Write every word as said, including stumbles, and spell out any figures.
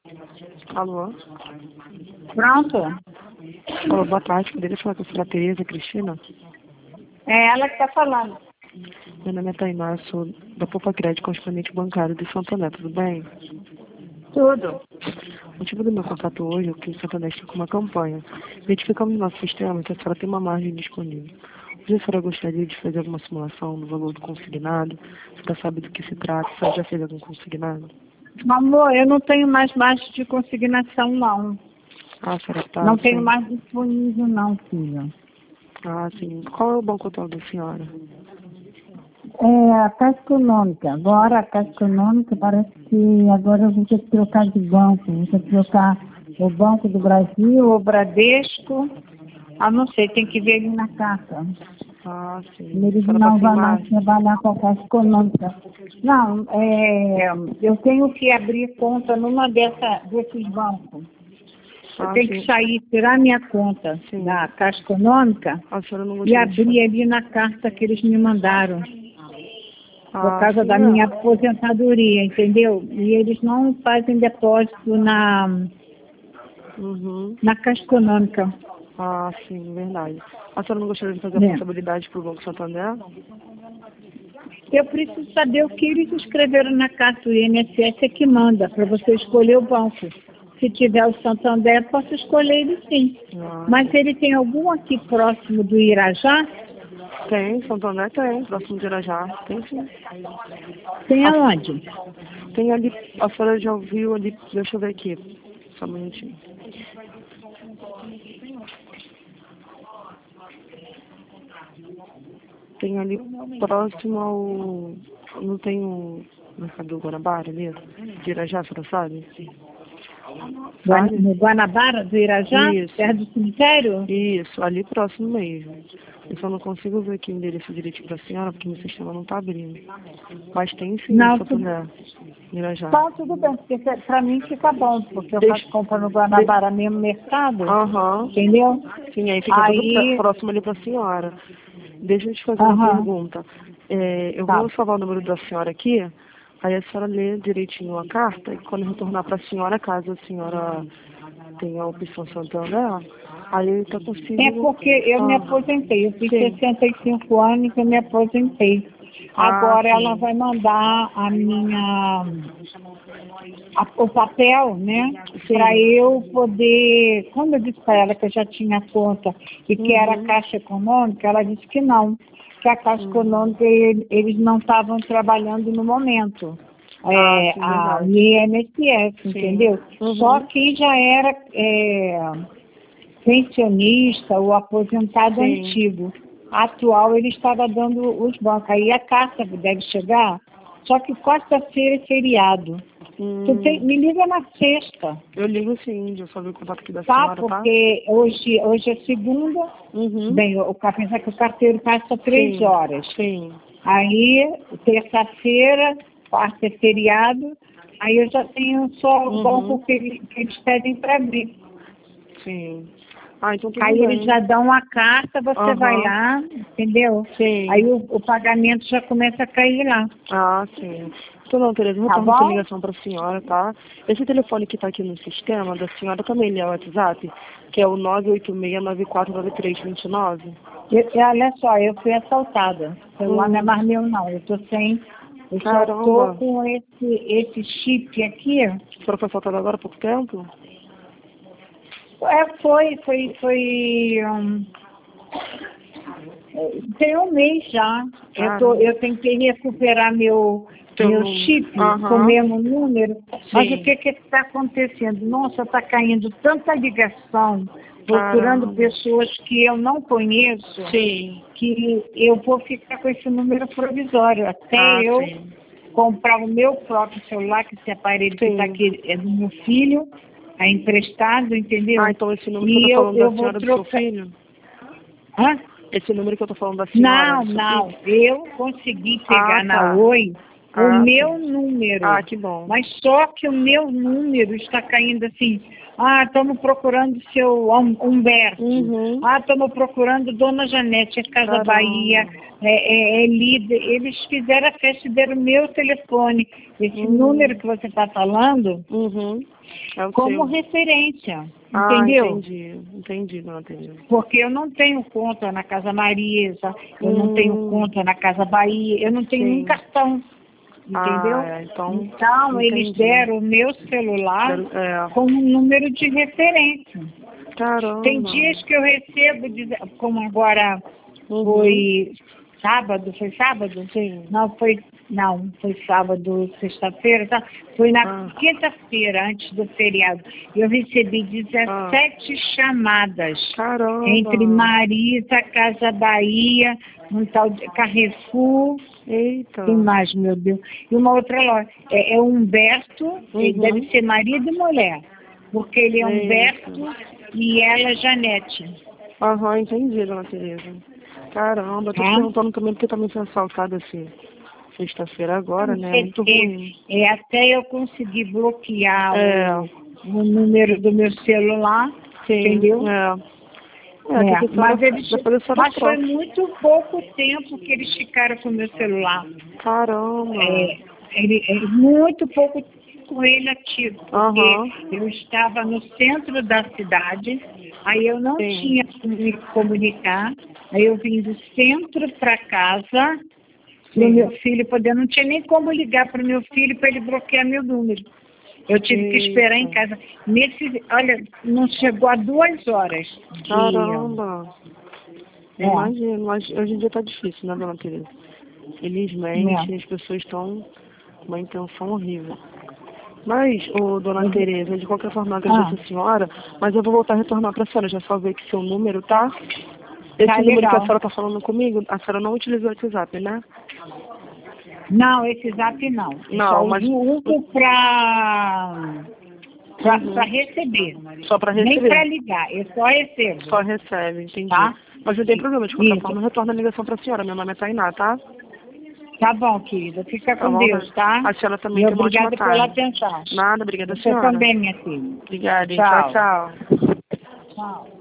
Alô? Pronto. Alô, boa tarde. Poderia falar com a senhora Tereza Cristina? É ela que está falando. Meu nome é Tainá, sou da Poupa Crédito, correspondente bancário de Santo André, tudo bem? Tudo. O motivo do meu contato hoje é que o Santo André está com uma campanha. Identificamos no nosso sistema que a senhora tem uma margem disponível. Hoje a senhora gostaria de fazer alguma simulação do valor do consignado? Você já sabe do que se trata? A senhora já fez algum consignado? Amor, eu não tenho mais margem de consignação, não. Ah, a senhora está Não tenho sem... mais disponível, não, filha. Ah, sim. Qual é o banco atual da senhora? É a Caixa Econômica. Agora a Caixa Econômica parece que agora eu vou ter que trocar de banco. Vou ter que trocar o Banco do Brasil, o Bradesco. Ah, não sei, tem que ver ali na carta. Ah, sim. Eles A senhora não está sem vão mais margem? trabalhar com a Caixa Econômica. Não, é, eu tenho que abrir conta numa dessa, desses bancos. Eu Ah, tenho sim. que sair, tirar minha conta Sim. da Caixa Econômica A senhora não e gostaria de abrir ali na carta que eles me mandaram, por Ah, causa sim, da é. minha aposentadoria, entendeu? E eles não fazem depósito na, Uhum. na Caixa Econômica. Ah, sim, verdade. A senhora não gostaria de fazer a Né? contabilidade para o Banco Santander? Eu preciso saber o que eles escreveram na carta. O I N S S é que manda para você escolher o banco. Se tiver o Santander, posso escolher ele sim. Ah, Mas ele tem algum aqui próximo do Irajá? tem, Santander tem, próximo de Irajá. Tem sim. Tem A- aonde? Tem ali, a senhora já ouviu ali, deixa eu ver aqui, só um minutinho. Tem ali próximo ao, não tem o Mercado do Guanabara ali, de Irajá, a senhora sabe? Guan- Sabe? No Guanabara do Irajá? Isso. Perto do cemitério? Isso, ali próximo mesmo. Eu só não consigo ver aqui o endereço direitinho para a senhora, porque meu sistema não está abrindo. Mas tem sim, Não, no tudo, Santander, Irajá. tá, tudo bem, porque para mim fica bom, porque eu Deixa- faço compra no Guanabara mesmo mercado, Aham. entendeu? Sim, aí fica tudo pró- Aí, próximo ali para a senhora. Deixa eu te fazer uma aham, pergunta. É, eu tá. vou salvar o número da senhora aqui, aí a senhora lê direitinho a carta, e quando eu retornar para a senhora, caso a senhora tenha a opção Santander, aí eu tá É consigo... porque eu me Ah, aposentei, eu fiz sim. sessenta e cinco anos e eu me aposentei. Ah, Agora ela sim. vai mandar a minha, a- o papel, né, para Sim. eu poder, quando eu disse para ela que eu já tinha conta e que era a Uhum. Caixa Econômica, ela disse que não, que a Caixa Uhum. Econômica ele- eles não estavam trabalhando no momento. Ah, É, sim, a, o verdade. I N S S, Sim. entendeu? Uhum. Só que já era é, pensionista ou aposentado Sim. antigo. Atual, ele estava dando os bancos. Aí a carta deve chegar, só que quarta-feira é feriado. Tu tem- Hum, me liga na sexta, eu ligo sim, já soube o contato aqui da tá? senhora, tá? Porque hoje, hoje é segunda, Uhum. bem, o café que o carteiro passa três Sim, horas. sim. Aí, terça-feira, quarta é feriado, aí eu já tenho só o banco Uhum. que, ele- que eles pedem para abrir. Sim. Ah, então tudo Aí eles bem. já dão a carta, você vai Aham. lá, entendeu? Sim. Aí o, o pagamento já começa a cair lá. Ah, sim. Então não, Tereza, eu Tá retorno essa bom? ligação para a senhora, tá? Esse telefone que está aqui no sistema da senhora também ele é o WhatsApp, que é o nove oito seis nove quatro nove três dois nove. Eu, eu- olha só, eu fui assaltada. O celular não é Hum. mais meu, não. Eu tô sem. Eu só tô Caramba. com esse, esse chip aqui. A senhora foi assaltada agora há pouco tempo? É, foi, foi, foi. hum, é, tem um mês já. Eu, tô, Caramba. eu tentei recuperar meu, Teu meu número. chip com o Aham. mesmo número, mas Sim. o que está acontecendo? Nossa, está caindo tanta ligação, procurando Caramba. pessoas que eu não conheço, Sim. que eu vou ficar com esse número provisório, até Ah, eu sim. comprar o meu próprio celular, que esse aparelho que está Sim. aqui é do meu filho, é emprestado, entendeu? Ah, então esse número que eu E tô eu, falando eu da vou senhora é do seu trocar. filho? Hã? Esse número que eu tô falando da senhora é Não, do seu não. filho? Eu consegui Ah, pegar na tá. Oi o Ah, meu sim. número. Ah, que bom. Mas só que o meu número está caindo assim. Ah, estamos procurando seu Hum- Humberto. Uhum. Ah, estamos procurando Dona Janete, é Casa Caramba. Bahia, é, é, é líder. Eles fizeram a festa e deram o meu telefone. Esse Hum. número que você está falando, Uhum. É o como seu. referência. Ah, Entendeu? entendi. Entendi, dona Tereza. Porque eu não tenho conta na Casa Marisa, eu não tenho Hum. conta na Casa Bahia, eu não tenho Sim. nem cartão. Entendeu? Ah, é, então, Então, eles entendi. deram o meu celular Quero- É. como número de referência. Caramba. Tem dias que eu recebo, diz- como agora Uhum. foi sábado, foi sábado? Sim. Não, foi, não, foi sábado, sexta-feira, tá? Foi na Ah. quinta-feira, antes do feriado. Eu recebi dezessete chamadas Caramba. entre Marisa, Casa Bahia, um tal de Carrefour. Eita. Tem mais, meu Deus. E uma outra loja. É, é Humberto, ele Uhum. deve ser marido e mulher. Porque ele é Eita. Humberto e ela Janete. Aham, entendi, dona Tereza. Caramba, eu tô te Tá? perguntando também porque também foi assaltada assim, sexta-feira agora, né? É, Muito ruim. é, é até eu conseguir bloquear É. o, o número do meu celular, Sim. entendeu? É. É, É, tem que mas ser eles, depois a senhora mas foi troca. muito pouco tempo que eles ficaram com o meu celular. Caramba. É, ele, é muito pouco com ele ativo, porque Aham. eu estava no centro da cidade, aí eu não Sim. tinha como me comunicar, aí eu vim do centro para casa, para Sim. o meu filho poder, não tinha nem como ligar para o meu filho para ele bloquear meu número. Eu tive que esperar em Eita. casa. Nesse, olha, não chegou a duas horas de... Caramba. É. Imagino, mas hoje em dia tá difícil, né, dona Tereza? Felizmente, É. as pessoas estão com uma intenção horrível. Mas, ô, dona Uhum. Tereza, de qualquer forma, eu agradeço Ah. a senhora, mas eu vou voltar a retornar para a senhora, já só ver que seu número, tá? Esse Tá número que a legal. senhora tá falando comigo, a senhora não utiliza o WhatsApp, né? Não, esse zap não. Eu Não, só mas... uso um para para Uhum. receber. Só para Nem receber? para ligar, eu só recebo. Só recebe, entendi. Tá? Mas não tem problema, de qualquer Isso. forma, eu retorno a ligação para a senhora. Meu nome é Tainá, tá? Tá bom, querida. Fica Tá com bom, Deus, né? tá? A senhora também E tem uma ótima obrigada pela tarde. atenção. Nada, obrigada a Você senhora. também, minha filha. Obrigada, hein? Tchau. Tchau, tchau. Tchau.